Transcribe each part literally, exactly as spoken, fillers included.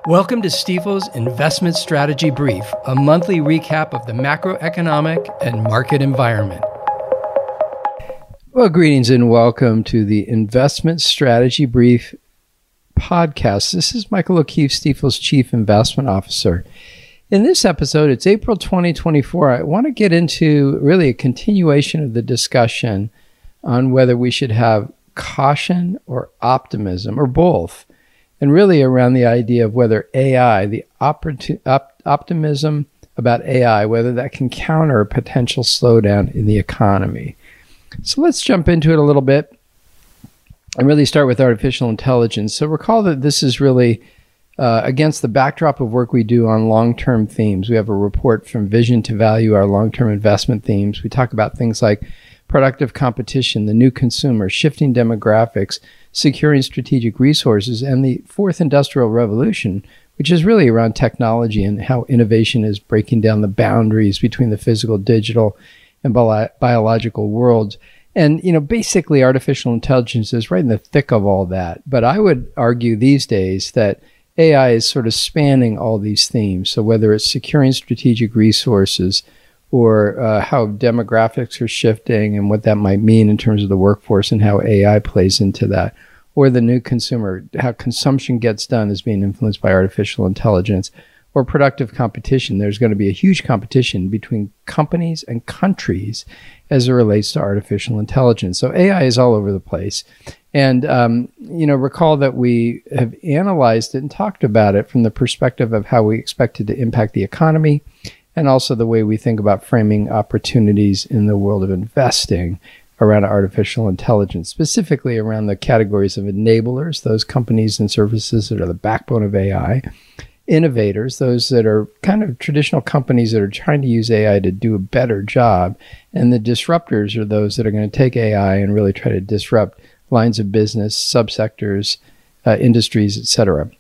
Welcome to Stifel's Investment Strategy Brief, a monthly recap of the macroeconomic and market environment. Well, greetings and welcome to the Investment Strategy Brief podcast. This is Michael O'Keefe, Stifel's Chief Investment Officer. In this episode, it's April twenty twenty-four. I want to get into really a continuation of the discussion on whether we should have caution or optimism, or both. And really around the idea of whether A I, the opportun- op- optimism about A I, whether that can counter a potential slowdown in the economy. So let's jump into it a little bit and really start with artificial intelligence. So recall that this is really uh, against the backdrop of work we do on long-term themes. We have a report from Vision to Value, our long-term investment themes. We talk about things like productive competition, the new consumer, shifting demographics, securing strategic resources, and the fourth industrial revolution, which is really around technology and how innovation is breaking down the boundaries between the physical, digital, and bi- biological worlds. And, you know, basically artificial intelligence is right in the thick of all that. But I would argue these days that A I is sort of spanning all these themes. So whether it's securing strategic resources, or uh, how demographics are shifting and what that might mean in terms of the workforce and how A I plays into that, or the new consumer, how consumption gets done is being influenced by artificial intelligence, or productive competition. There's going to be a huge competition between companies and countries as it relates to artificial intelligence. So A I is all over the place. And, um, you know, recall that we have analyzed it and talked about it from the perspective of how we expect it to impact the economy, and also the way we think about framing opportunities in the world of investing around artificial intelligence, specifically around the categories of enablers, those companies and services that are the backbone of A I, innovators, those that are kind of traditional companies that are trying to use A I to do a better job, and the disruptors are those that are going to take A I and really try to disrupt lines of business, subsectors, uh, industries, et cetera.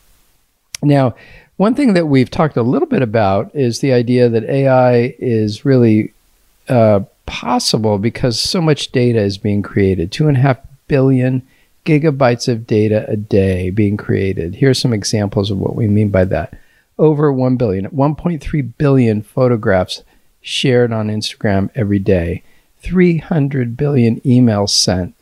Now, one thing that we've talked a little bit about is the idea that A I is really uh, possible because so much data is being created. Two and a half billion gigabytes of data a day being created. Here's some examples of what we mean by that. Over one billion, one point three billion photographs shared on Instagram every day. three hundred billion emails sent.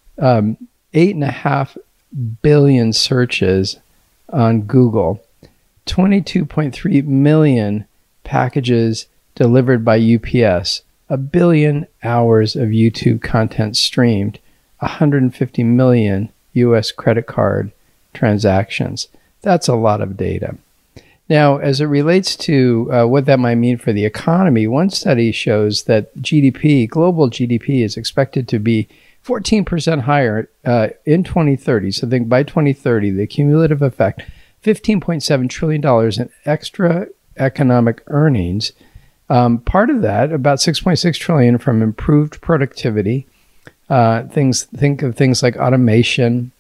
Um, eight and a half billion searches on Google. twenty-two point three million packages delivered by U P S, a billion hours of YouTube content streamed, one hundred fifty million U S credit card transactions. That's a lot of data. Now, as it relates to uh, what that might mean for the economy, one study shows that G D P, global G D P, is expected to be fourteen percent higher uh, in twenty thirty. So think by twenty thirty, the cumulative effect, fifteen point seven trillion dollars in extra economic earnings. Um, part of that, about six point six trillion dollars from improved productivity. Uh, things think of things like automation,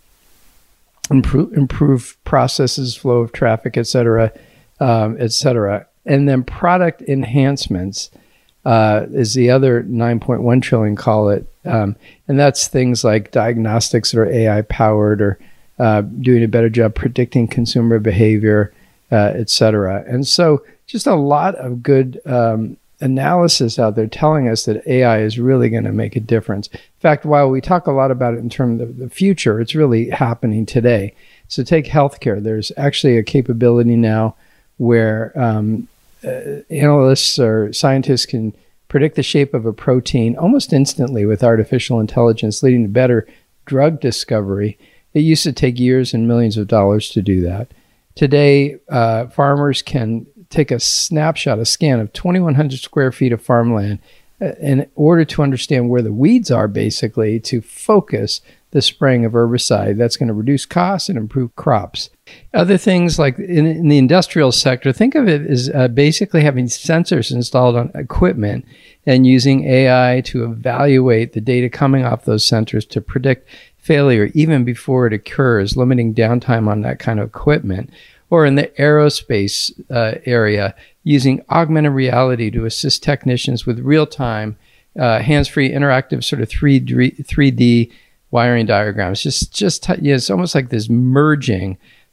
improve, improve processes, flow of traffic, et cetera, um, et cetera. And then product enhancements uh, is the other nine point one trillion dollars, call it. Um, and that's things like diagnostics that are A I powered, or Uh, doing a better job predicting consumer behavior, uh, et cetera. And so just a lot of good um, analysis out there telling us that A I is really going to make a difference. In fact, while we talk a lot about it in terms of the future, it's really happening today. So take healthcare. There's actually a capability now where um, uh, analysts or scientists can predict the shape of a protein almost instantly with artificial intelligence, leading to better drug discovery. It used to take years and millions of dollars to do that. Today, uh, farmers can take a snapshot, a scan of twenty-one hundred square feet of farmland uh, in order to understand where the weeds are, basically, to focus the spraying of herbicide. That's going to reduce costs and improve crops. Other things like in, in the industrial sector, think of it as uh, basically having sensors installed on equipment and using A I to evaluate the data coming off those sensors to predict failure even before it occurs, limiting downtime on that kind of equipment. Or in the aerospace uh, area, using augmented reality to assist technicians with real-time, uh, hands-free, interactive sort of three D, three D wiring diagrams. Just, just you know, it's almost like this merging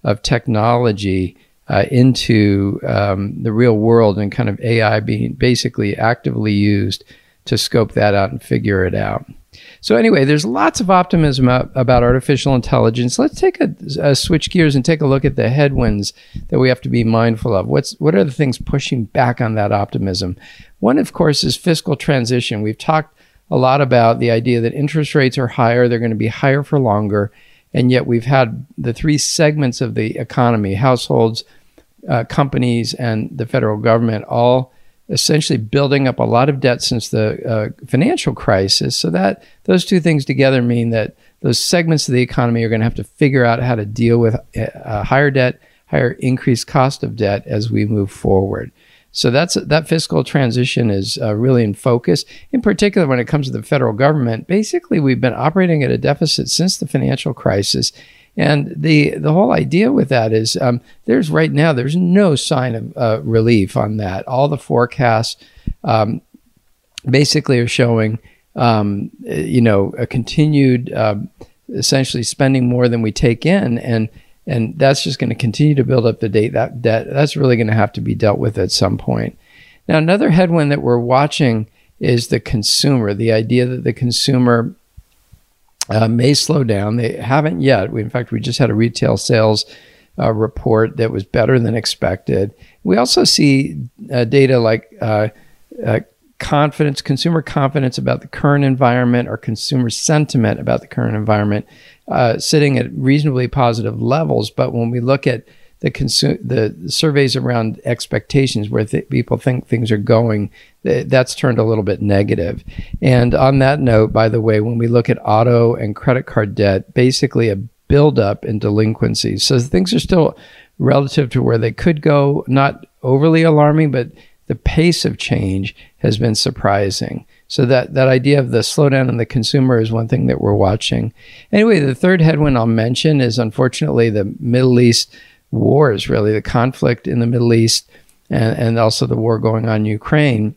of technology uh, into um, the real world, and kind of A I being basically actively used to scope that out and figure it out. So anyway, there's lots of optimism about artificial intelligence. Let's take a, a switch gears and take a look at the headwinds that we have to be mindful of. What's what are the things pushing back on that optimism? One, of course, is fiscal transition. We've talked a lot about the idea that interest rates are higher, they're going to be higher for longer, and yet we've had the three segments of the economy, households, uh, companies, and the federal government, all essentially building up a lot of debt since the uh, financial crisis. So that those two things together mean that those segments of the economy are going to have to figure out how to deal with uh, higher debt, higher increased cost of debt as we move forward. So that's that fiscal transition is uh, really in focus. In particular, when it comes to the federal government, basically we've been operating at a deficit since the financial crisis. And the the whole idea with that is um, there's right now, there's no sign of uh, relief on that. All the forecasts um, basically are showing, um, you know, a continued, uh, essentially spending more than we take in. And and that's just going to continue to build up the debt. That debt, that's really going to have to be dealt with at some point. Now, another headwind that we're watching is the consumer, the idea that the consumer Uh, may slow down. They haven't yet. We, in fact, we just had a retail sales uh, report that was better than expected. We also see uh, data like uh, uh, confidence, consumer confidence about the current environment, or consumer sentiment about the current environment, uh, sitting at reasonably positive levels. But when we look at the consu- the surveys around expectations, where th- people think things are going, th- that's turned a little bit negative. And on that note, by the way, when we look at auto and credit card debt, basically a buildup in delinquencies. So things are still relative to where they could go, not overly alarming, but the pace of change has been surprising. So that, that idea of the slowdown in the consumer is one thing that we're watching. Anyway, the third headwind I'll mention is, unfortunately, the Middle East wars, really, the conflict in the Middle East, and, and also the war going on in Ukraine.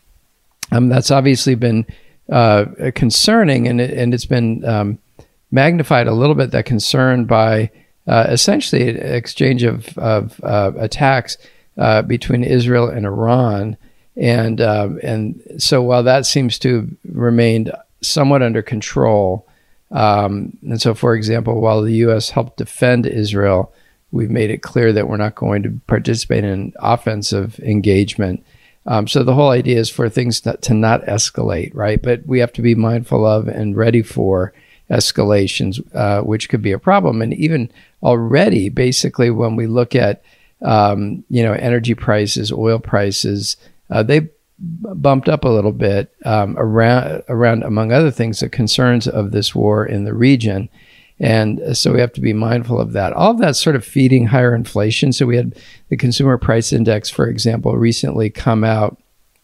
Um, that's obviously been uh, concerning, and, it, and it's been um, magnified a little bit, that concern, by uh, essentially an exchange of, of uh, attacks uh, between Israel and Iran. And, um, and so while that seems to have remained somewhat under control, um, and so, for example, while the U S helped defend Israel, we've made it clear that we're not going to participate in offensive engagement. Um, so the whole idea is for things to, to not escalate, right? But we have to be mindful of and ready for escalations, uh, which could be a problem. And even already, basically, when we look at, um, you know, energy prices, oil prices, uh, they bumped up a little bit um, around, around, among other things, the concerns of this war in the region. And so we have to be mindful of that. All of that's sort of feeding higher inflation. So we had the Consumer Price Index, for example, recently come out,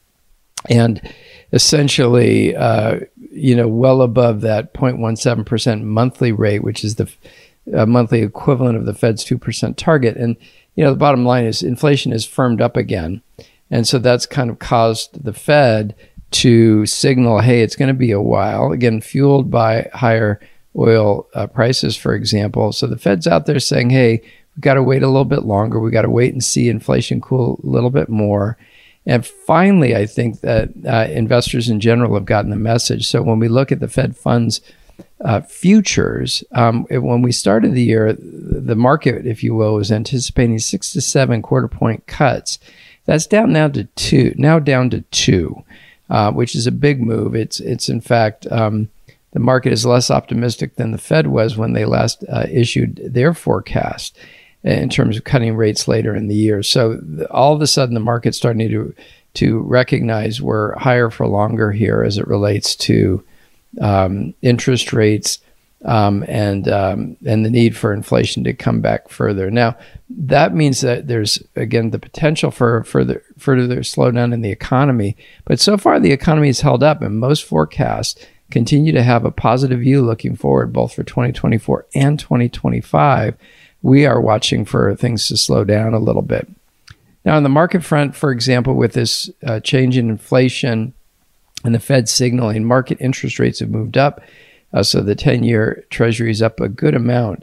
and essentially, uh, you know, well above that zero point one seven percent monthly rate, which is the uh, monthly equivalent of the Fed's two percent target. And, you know, the bottom line is inflation has firmed up again. And so that's kind of caused the Fed to signal, hey, it's going to be a while, again, fueled by higher oil uh, prices, for example. So the Fed's out there saying, hey, we've got to wait a little bit longer. We've got to wait and see inflation cool a little bit more. And finally, I think that uh, investors in general have gotten the message. So when we look at the Fed funds uh, futures, um, it, when we started the year, the market, if you will, was anticipating six to seven quarter point cuts. That's down now to two, now down to two, uh, which is a big move. It's, it's in fact, um, the market is less optimistic than the Fed was when they last uh, issued their forecast in terms of cutting rates later in the year. So the, all of a sudden, the market's starting to to recognize we're higher for longer here as it relates to um, interest rates um, and um, and the need for inflation to come back further. Now, that means that there's, again, the potential for further further slowdown in the economy. But so far, the economy has held up, and most forecasts continue to have a positive view looking forward, both for twenty twenty-four and twenty twenty-five. We are watching for things to slow down a little bit. Now, on the market front, for example, with this uh, change in inflation and the Fed signaling, market interest rates have moved up. Uh, so the ten-year Treasury is up a good amount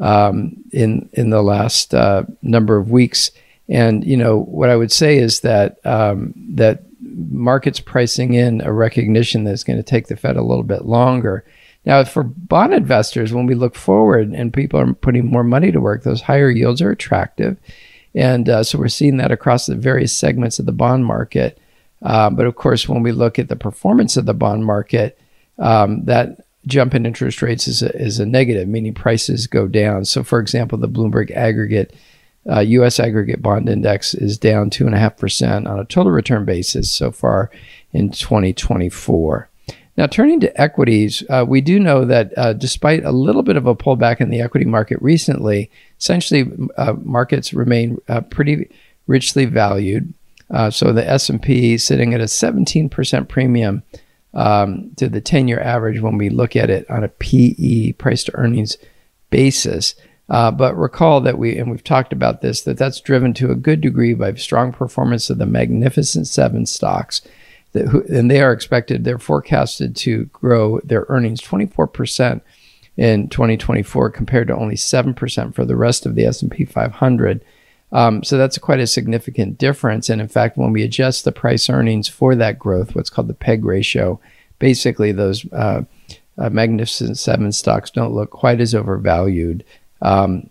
um, in in the last uh, number of weeks. And you know what I would say is that um, that markets pricing in a recognition that it's going to take the Fed a little bit longer. Now, for bond investors, when we look forward and people are putting more money to work, those higher yields are attractive. And uh, so we're seeing that across the various segments of the bond market. Uh, but of course, when we look at the performance of the bond market, um, that jump in interest rates is a, is a negative, meaning prices go down. So for example, the Bloomberg aggregate, uh, U S aggregate bond index is down two point five percent on a total return basis so far in twenty twenty-four. Now, turning to equities, uh, we do know that uh, despite a little bit of a pullback in the equity market recently, essentially uh, markets remain uh, pretty richly valued. Uh, so the S and P sitting at a seventeen percent premium um, to the ten-year average when we look at it on a P E, price to earnings basis. Uh, but recall that we, and we've talked about this, that that's driven to a good degree by strong performance of the Magnificent Seven stocks. That, and they are expected, they're forecasted to grow their earnings twenty-four percent in twenty twenty-four compared to only seven percent for the rest of the S and P five hundred. Um, so that's quite a significant difference. And in fact, when we adjust the price earnings for that growth, what's called the P E G ratio, basically those uh, uh, Magnificent Seven stocks don't look quite as overvalued. Um,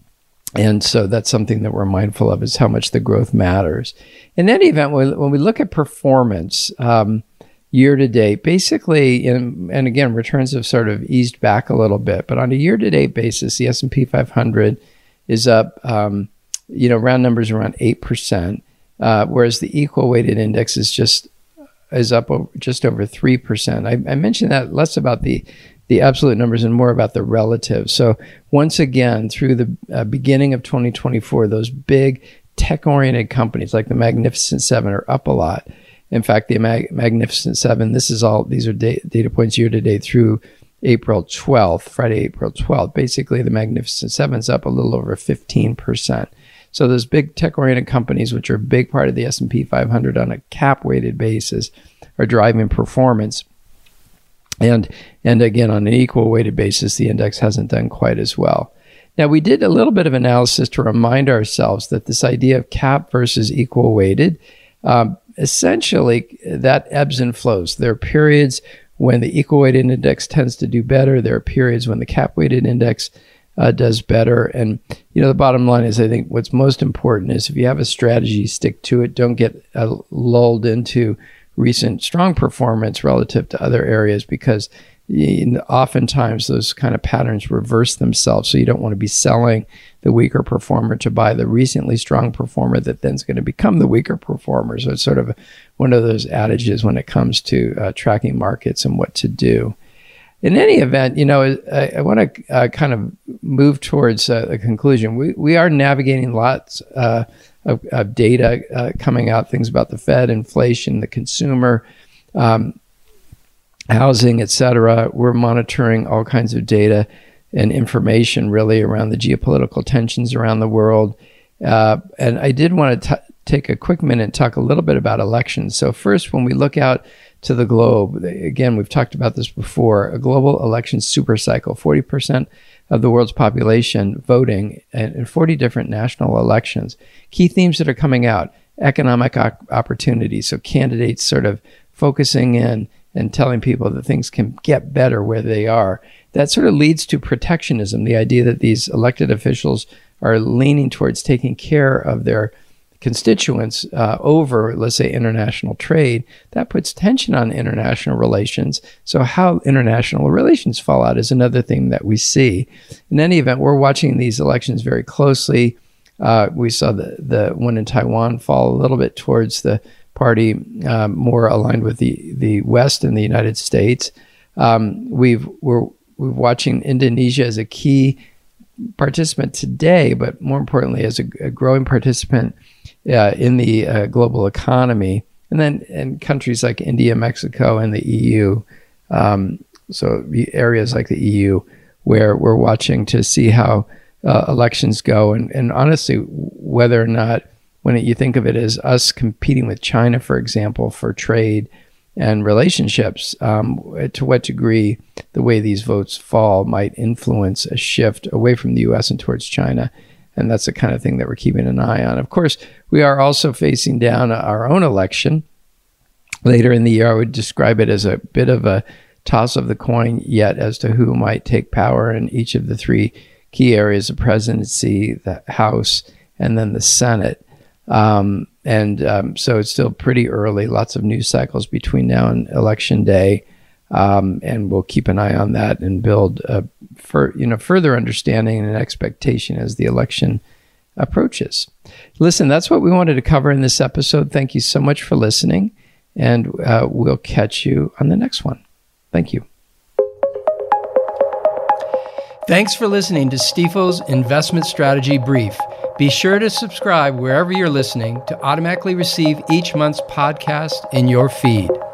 and so that's something that we're mindful of, is how much the growth matters. In any event, when we look at performance um, year to date, basically, in, and again, returns have sort of eased back a little bit, but on a year to date basis, the S and P five hundred is up, um, you know, round numbers around eight percent, uh, whereas the equal weighted index is just is up over, just over three percent. I, I mentioned that less about the the absolute numbers and more about the relative. So once again, through the uh, beginning of twenty twenty-four, those big tech-oriented companies like the Magnificent Seven are up a lot. In fact, the Mag- Magnificent Seven, this is all, these are da- data points year to date through April twelfth, Friday, April twelfth. Basically, the Magnificent Seven's up a little over fifteen percent. So those big tech-oriented companies, which are a big part of the S and P five hundred on a cap-weighted basis, are driving performance. And and again, on an equal weighted basis, the index hasn't done quite as well. Now, we did a little bit of analysis to remind ourselves that this idea of cap versus equal weighted, um, essentially that ebbs and flows. There are periods when the equal weighted index tends to do better. There are periods when the cap weighted index uh, does better. And, you know, the bottom line is, I think what's most important is if you have a strategy, stick to it. Don't get uh, lulled into recent strong performance relative to other areas, because oftentimes those kind of patterns reverse themselves. So you don't want to be selling the weaker performer to buy the recently strong performer that then is going to become the weaker performer. So it's sort of one of those adages when it comes to uh, tracking markets and what to do. In any event, you know, I, I want to uh, kind of move towards uh, a conclusion. We we are navigating lots uh, of, of data uh, coming out, things about the Fed, inflation, the consumer, um, housing, et cetera. We're monitoring all kinds of data and information really around the geopolitical tensions around the world. Uh, and I did want to t- take a quick minute and talk a little bit about elections. So first, when we look out to the globe, again, we've talked about this before, a global election super cycle, forty percent of the world's population voting in forty different national elections. Key themes that are coming out: economic op- opportunities, so candidates sort of focusing in and telling people that things can get better where they are. That sort of leads to protectionism, the idea that these elected officials are leaning towards taking care of their constituents uh, over, let's say, international trade. That puts tension on international relations. So how international relations fall out is another thing that we see. In any event, we're watching these elections very closely. Uh, we saw the, the one in Taiwan fall a little bit towards the party um, more aligned with the, the West and the United States. Um, we've, we're, we're watching Indonesia as a key participant today, but more importantly, as a, a growing participant uh, in the uh, global economy. And then in countries like India, Mexico, and the E U, um, so areas like the E U, where we're watching to see how uh, elections go. And, and honestly, whether or not, when it, you think of it as us competing with China, for example, for trade, and relationships, um, to what degree the way these votes fall might influence a shift away from the U S and towards China. And that's the kind of thing that we're keeping an eye on. Of course, we are also facing down our own election later in the year. I would describe it as a bit of a toss of the coin yet as to who might take power in each of the three key areas: the presidency, the House, and then the Senate. Um, and um, so it's still pretty early, lots of news cycles between now and election day. Um, and we'll keep an eye on that and build a for, you know, further understanding and expectation as the election approaches. Listen, that's what we wanted to cover in this episode. Thank you so much for listening, and uh, we'll catch you on the next one. Thank you. Thanks for listening to Stifel's Investment Strategy Brief. Be sure to subscribe wherever you're listening to automatically receive each month's podcast in your feed.